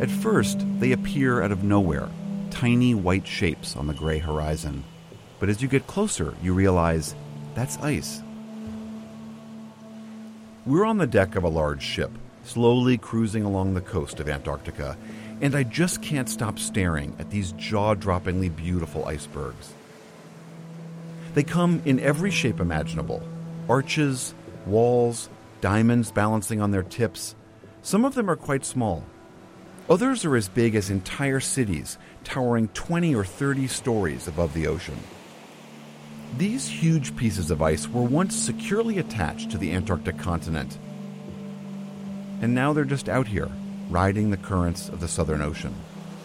At first, they appear out of nowhere, tiny white shapes on the gray horizon. But as you get closer, you realize that's ice. We're on the deck of a large ship, slowly cruising along the coast of Antarctica, and I just can't stop staring at these jaw-droppingly beautiful icebergs. They come in every shape imaginable: arches, walls, diamonds balancing on their tips. Some of them are quite small. Others are as big as entire cities, towering 20 or 30 stories above the ocean. These huge pieces of ice were once securely attached to the Antarctic continent. And now they're just out here, riding the currents of the Southern Ocean.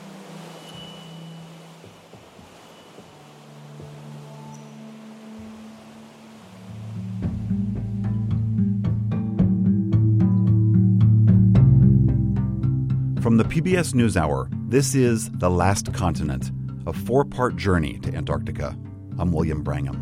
From the PBS NewsHour, this is The Last Continent, a 4-part journey to Antarctica. I'm William Brangham.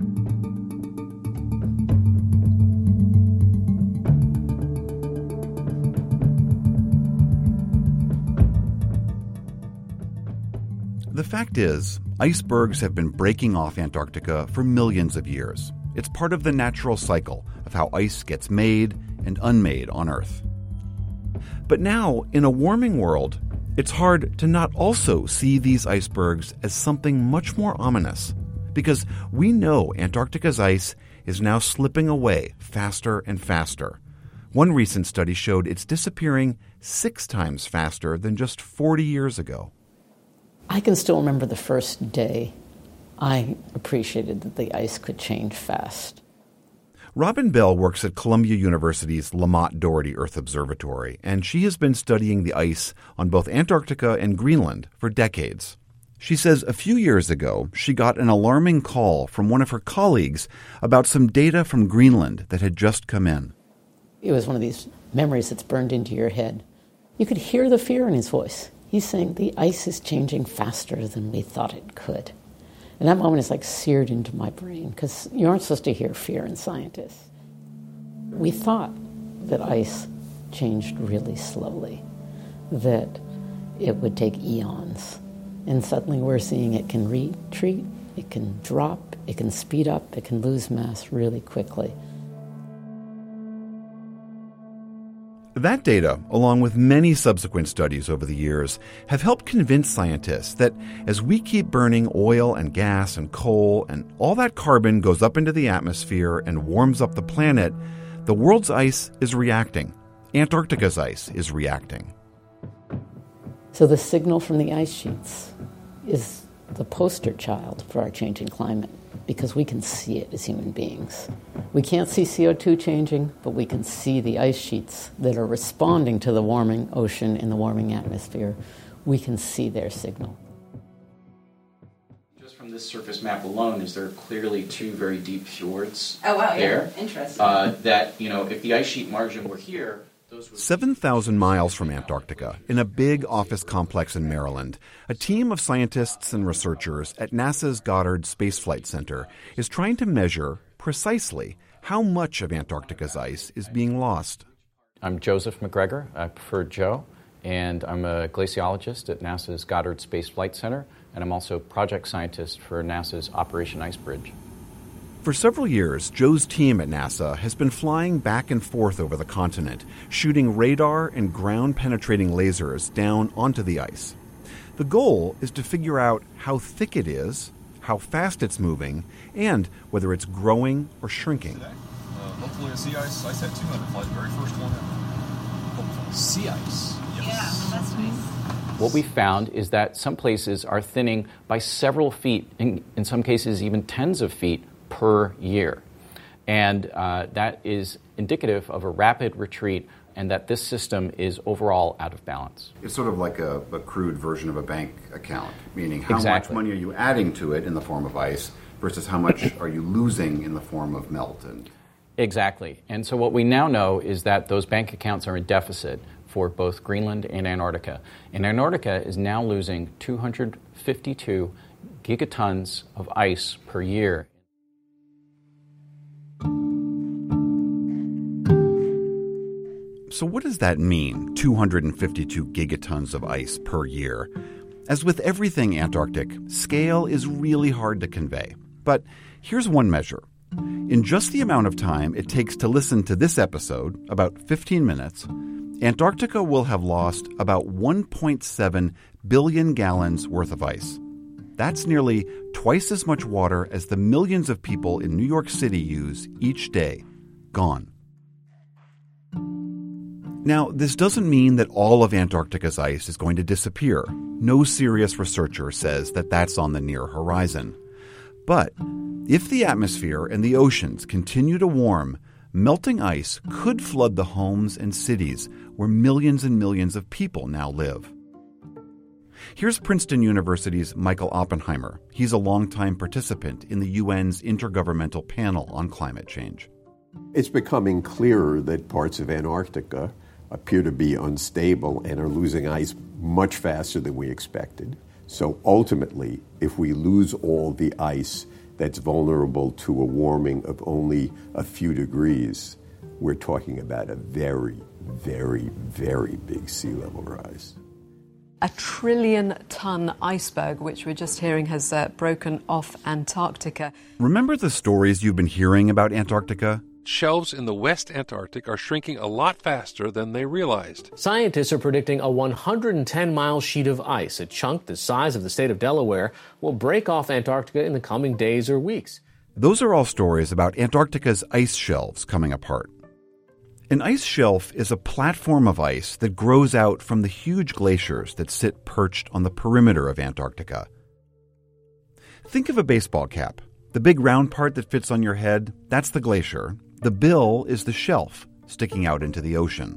The fact is, icebergs have been breaking off Antarctica for millions of years. It's part of the natural cycle of how ice gets made and unmade on Earth. But now, in a warming world, it's hard to not also see these icebergs as something much more ominous, because we know Antarctica's ice is now slipping away faster and faster. One recent study showed it's disappearing 6 times faster than just 40 years ago. I can still remember the first day I appreciated that the ice could change fast. Robin Bell works at Columbia University's Lamont Doherty Earth Observatory, and she has been studying the ice on both Antarctica and Greenland for decades. She says a few years ago, she got an alarming call from one of her colleagues about some data from Greenland that had just come in. It was one of these memories that's burned into your head. You could hear the fear in his voice. He's saying the ice is changing faster than we thought it could. And that moment is like seared into my brain, because you aren't supposed to hear fear in scientists. We thought that ice changed really slowly, that it would take eons. And suddenly we're seeing it can retreat, it can drop, it can speed up, it can lose mass really quickly. That data, along with many subsequent studies over the years, have helped convince scientists that as we keep burning oil and gas and coal and all that carbon goes up into the atmosphere and warms up the planet, the world's ice is reacting. Antarctica's ice is reacting. So the signal from the ice sheets is the poster child for our changing climate, because we can see it as human beings. We can't see CO2 changing, but we can see the ice sheets that are responding to the warming ocean and the warming atmosphere. We can see their signal. Just from this surface map alone, is there clearly 2 very deep fjords there? Yeah. Interesting. That, if the ice sheet margin were here, 7,000 miles from Antarctica, in a big office complex in Maryland, a team of scientists and researchers at NASA's Goddard Space Flight Center is trying to measure precisely how much of Antarctica's ice is being lost. I'm Joseph McGregor. I prefer Joe, and I'm a glaciologist at NASA's Goddard Space Flight Center, and I'm also project scientist for NASA's Operation Icebridge. For several years, Joe's team at NASA has been flying back and forth over the continent, shooting radar and ground-penetrating lasers down onto the ice. The goal is to figure out how thick it is, how fast it's moving, and whether it's growing or shrinking. Hopefully a sea ice. I said 200 flight, the very first one. Hopefully. Sea ice. Yes. Yeah, that's nice. What we found is that some places are thinning by several feet, in some cases even tens of feet, per year. And that is indicative of a rapid retreat and that this system is overall out of balance. It's sort of like a crude version of a bank account, meaning how Exactly. much money are you adding to it in the form of ice versus how much are you losing in the form of melt. Exactly. And so what we now know is that those bank accounts are in deficit for both Greenland and Antarctica. And Antarctica is now losing 252 gigatons of ice per year. So what does that mean, 252 gigatons of ice per year? As with everything Antarctic, scale is really hard to convey. But here's one measure. In just the amount of time it takes to listen to this episode, about 15 minutes, Antarctica will have lost about 1.7 billion gallons worth of ice. That's nearly twice as much water as the millions of people in New York City use each day. Gone. Now, this doesn't mean that all of Antarctica's ice is going to disappear. No serious researcher says that that's on the near horizon. But if the atmosphere and the oceans continue to warm, melting ice could flood the homes and cities where millions and millions of people now live. Here's Princeton University's Michael Oppenheimer. He's a longtime participant in the UN's Intergovernmental Panel on Climate Change. It's becoming clearer that parts of Antarctica appear to be unstable and are losing ice much faster than we expected. So ultimately, if we lose all the ice that's vulnerable to a warming of only a few degrees, we're talking about a very, very, very big sea level rise. A 1 trillion-ton iceberg, which we're just hearing has broken off Antarctica. Remember the stories you've been hearing about Antarctica? Shelves in the West Antarctic are shrinking a lot faster than they realized. Scientists are predicting a 110-mile sheet of ice, a chunk the size of the state of Delaware, will break off Antarctica in the coming days or weeks. Those are all stories about Antarctica's ice shelves coming apart. An ice shelf is a platform of ice that grows out from the huge glaciers that sit perched on the perimeter of Antarctica. Think of a baseball cap. The big round part that fits on your head, that's the glacier. The bill is the shelf sticking out into the ocean.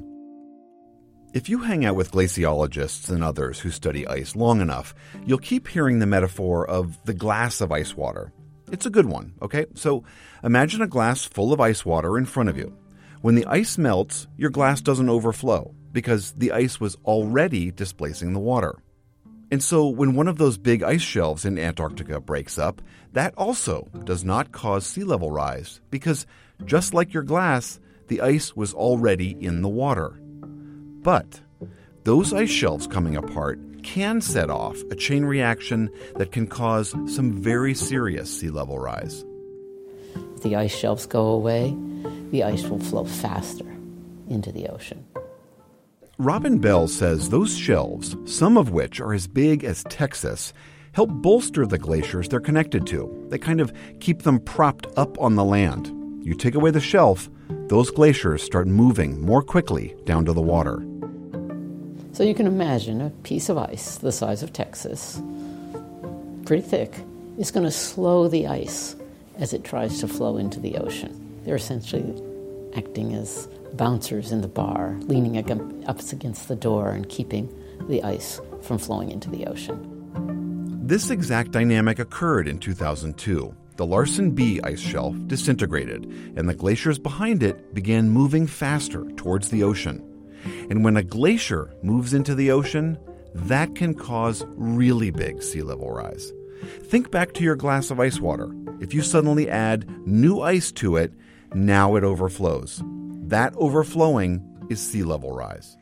If you hang out with glaciologists and others who study ice long enough, you'll keep hearing the metaphor of the glass of ice water. It's a good one, okay? So imagine a glass full of ice water in front of you. When the ice melts, your glass doesn't overflow because the ice was already displacing the water. And so when one of those big ice shelves in Antarctica breaks up, that also does not cause sea level rise because just like your glass, the ice was already in the water. But those ice shelves coming apart can set off a chain reaction that can cause some very serious sea level rise. If the ice shelves go away, the ice will flow faster into the ocean. Robin Bell says those shelves, some of which are as big as Texas, help bolster the glaciers they're connected to. They kind of keep them propped up on the land. You take away the shelf, those glaciers start moving more quickly down to the water. So you can imagine a piece of ice the size of Texas, pretty thick, is going to slow the ice as it tries to flow into the ocean. They're essentially acting as bouncers in the bar, leaning up against the door and keeping the ice from flowing into the ocean. This exact dynamic occurred in 2002. The Larsen B ice shelf disintegrated, and the glaciers behind it began moving faster towards the ocean. And when a glacier moves into the ocean, that can cause really big sea level rise. Think back to your glass of ice water. If you suddenly add new ice to it, now it overflows. That overflowing is sea level rise.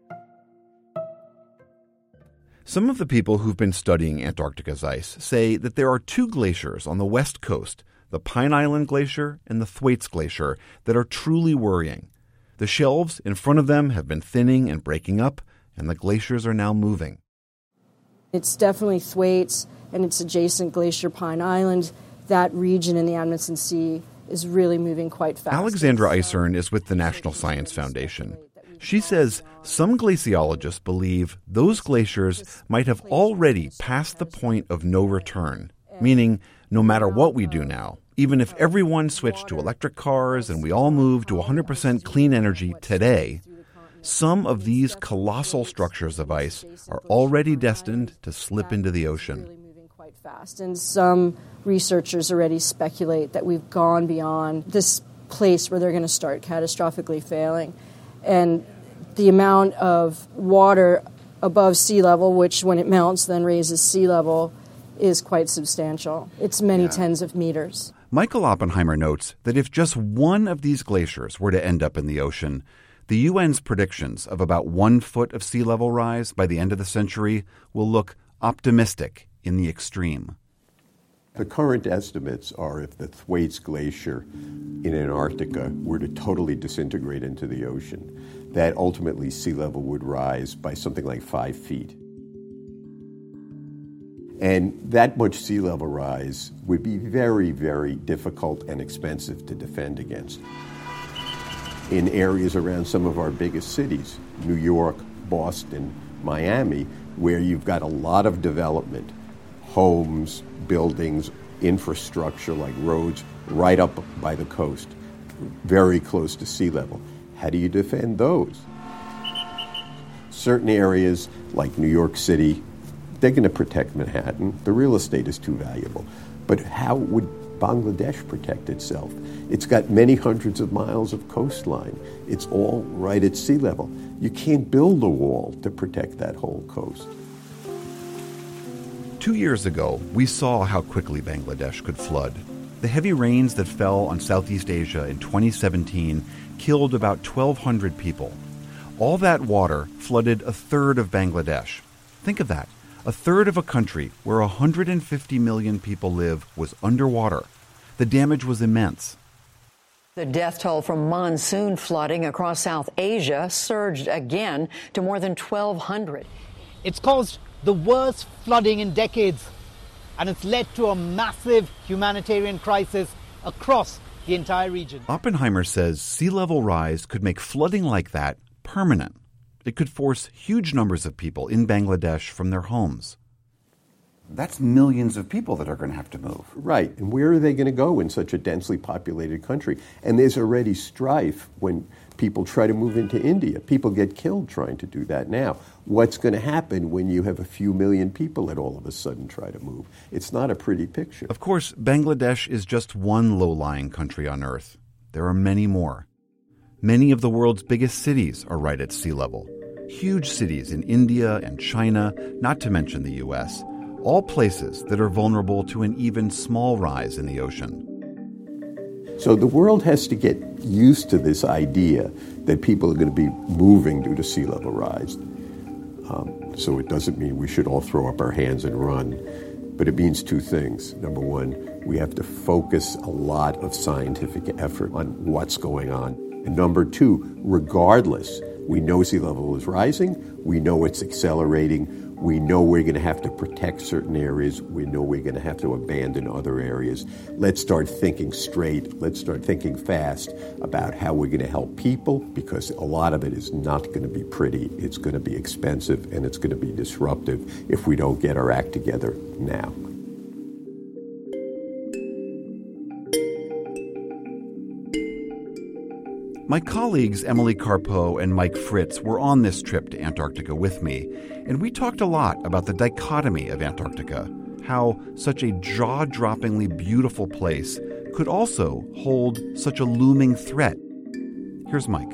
Some of the people who've been studying Antarctica's ice say that there are two glaciers on the west coast, the Pine Island Glacier and the Thwaites Glacier, that are truly worrying. The shelves in front of them have been thinning and breaking up, and the glaciers are now moving. It's definitely Thwaites and its adjacent glacier, Pine Island. That region in the Amundsen Sea is really moving quite fast. Alexandra Eisern is with the National Science Foundation. She says some glaciologists believe those glaciers might have already passed the point of no return, meaning no matter what we do now, even if everyone switched to electric cars and we all moved to 100% clean energy today, some of these colossal structures of ice are already destined to slip into the ocean. Fast. And some researchers already speculate that we've gone beyond this place where they're going to start catastrophically failing. And the amount of water above sea level, which when it melts then raises sea level, is quite substantial. It's many tens of meters. Michael Oppenheimer notes that if just one of these glaciers were to end up in the ocean, the UN's predictions of about 1 foot of sea level rise by the end of the century will look optimistic in the extreme. The current estimates are if the Thwaites Glacier in Antarctica were to totally disintegrate into the ocean, that ultimately sea level would rise by something like 5 feet. And that much sea level rise would be very, very difficult and expensive to defend against. In areas around some of our biggest cities, New York, Boston, Miami, where you've got a lot of development, homes, buildings, infrastructure like roads right up by the coast, very close to sea level. How do you defend those? Certain areas like New York City, they're going to protect Manhattan. The real estate is too valuable. But how would Bangladesh protect itself? It's got many hundreds of miles of coastline. It's all right at sea level. You can't build a wall to protect that whole coast. 2 years ago, we saw how quickly Bangladesh could flood. The heavy rains that fell on Southeast Asia in 2017 killed about 1,200 people. All that water flooded a third of Bangladesh. Think of that. A third of a country where 150 million people live was underwater. The damage was immense. The death toll from monsoon flooding across South Asia surged again to more than 1,200. It's caused the worst flooding in decades, and it's led to a massive humanitarian crisis across the entire region. Oppenheimer says sea level rise could make flooding like that permanent. It could force huge numbers of people in Bangladesh from their homes. That's millions of people that are going to have to move. Right. And where are they going to go in such a densely populated country? And there's already strife when people try to move into India. People get killed trying to do that now. What's going to happen when you have a few million people that all of a sudden try to move? It's not a pretty picture. Of course, Bangladesh is just one low-lying country on Earth. There are many more. Many of the world's biggest cities are right at sea level. Huge cities in India and China, not to mention the U.S., all places that are vulnerable to an even small rise in the ocean. So the world has to get used to this idea that people are going to be moving due to sea level rise. So it doesn't mean we should all throw up our hands and run, but it means two things. Number one, we have to focus a lot of scientific effort on what's going on. And number two, regardless, we know sea level is rising, we know it's accelerating, we know we're going to have to protect certain areas, we know we're going to have to abandon other areas. Let's start thinking straight, let's start thinking fast about how we're going to help people, because a lot of it is not going to be pretty, it's going to be expensive, and it's going to be disruptive if we don't get our act together now. My colleagues Emily Carpeaux and Mike Fritz were on this trip to Antarctica with me, and we talked a lot about the dichotomy of Antarctica, how such a jaw-droppingly beautiful place could also hold such a looming threat. Here's Mike.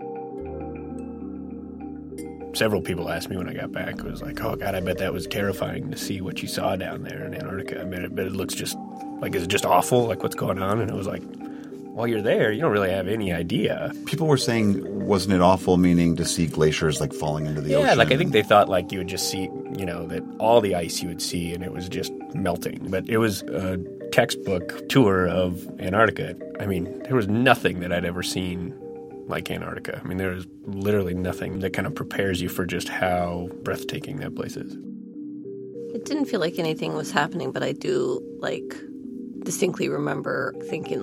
Several people asked me when I got back, it was like, oh God, I bet that was terrifying to see what you saw down there in Antarctica. I bet it looks just, like, is it just awful, like what's going on? And it was like, while you're there, you don't really have any idea. People were saying, wasn't it awful, meaning to see glaciers like falling into the ocean? Yeah, like I think they thought like you would just see, that all the ice you would see and it was just melting. But it was a textbook tour of Antarctica. I mean, there was nothing that I'd ever seen like Antarctica. I mean, there was literally nothing that kind of prepares you for just how breathtaking that place is. It didn't feel like anything was happening, but I do, distinctly remember thinking,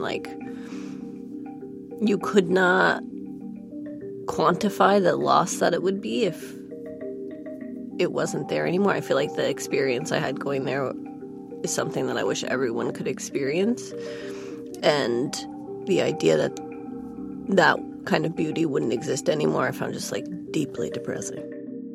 you could not quantify the loss that it would be if it wasn't there anymore. I feel like the experience I had going there is something that I wish everyone could experience. And the idea that that kind of beauty wouldn't exist anymore, I found just deeply depressing.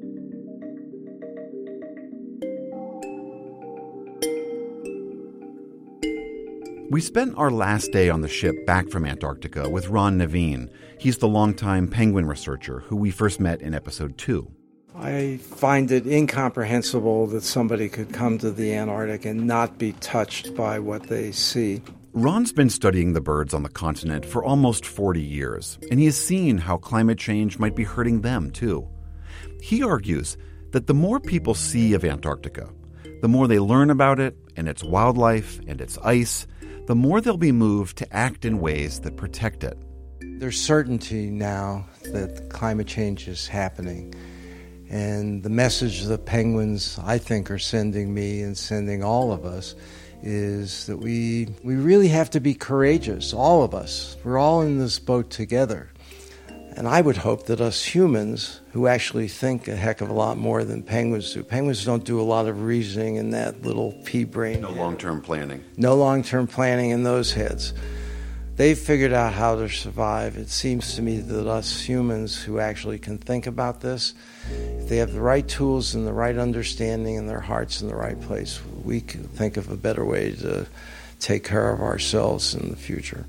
We spent our last day on the ship back from Antarctica with Ron Naveen. He's the longtime penguin researcher who we first met in episode 2. I find it incomprehensible that somebody could come to the Antarctic and not be touched by what they see. Ron's been studying the birds on the continent for almost 40 years, and he has seen how climate change might be hurting them, too. He argues that the more people see of Antarctica, the more they learn about it and its wildlife and its ice, the more they'll be moved to act in ways that protect it. There's certainty now that climate change is happening. And the message the penguins, I think, are sending me and sending all of us is that we really have to be courageous, all of us. We're all in this boat together. And I would hope that us humans, who actually think a heck of a lot more than penguins do, penguins don't do a lot of reasoning in that little pea brain. No long-term planning. No long-term planning in those heads. They've figured out how to survive. It seems to me that us humans who actually can think about this, if they have the right tools and the right understanding and their hearts in the right place, we can think of a better way to take care of ourselves in the future.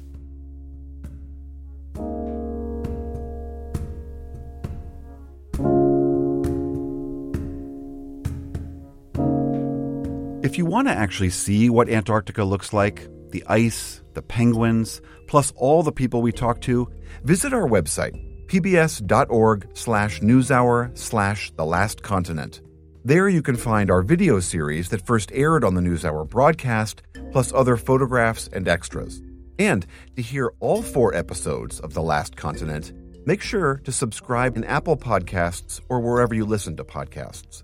If you want to actually see what Antarctica looks like, the ice, the penguins, plus all the people we talk to, visit our website, pbs.org/newshour/thelastcontinent. There you can find our video series that first aired on the NewsHour broadcast, plus other photographs and extras. And to hear all 4 episodes of The Last Continent, make sure to subscribe in Apple Podcasts or wherever you listen to podcasts.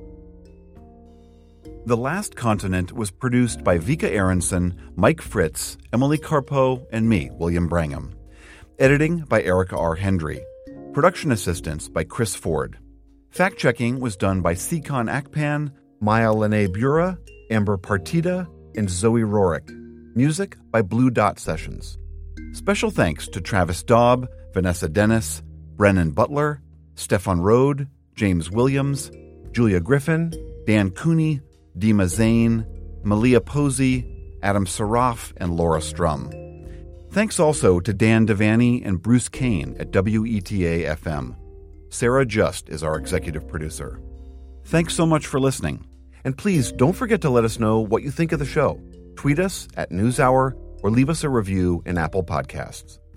The Last Continent was produced by Vika Aronson, Mike Fritz, Emily Carpeau, and me, William Brangham. Editing by Erica R. Hendry. Production assistance by Chris Ford. Fact-checking was done by Sikon Akpan, Maya Lene Bura, Amber Partida, and Zoe Rorick. Music by Blue Dot Sessions. Special thanks to Travis Daub, Vanessa Dennis, Brennan Butler, Stefan Rode, James Williams, Julia Griffin, Dan Cooney, Dima Zane, Malia Posey, Adam Saraf, and Laura Strum. Thanks also to Dan Devaney and Bruce Kane at WETA-FM. Sarah Just is our executive producer. Thanks so much for listening. And please don't forget to let us know what you think of the show. Tweet us at NewsHour or leave us a review in Apple Podcasts.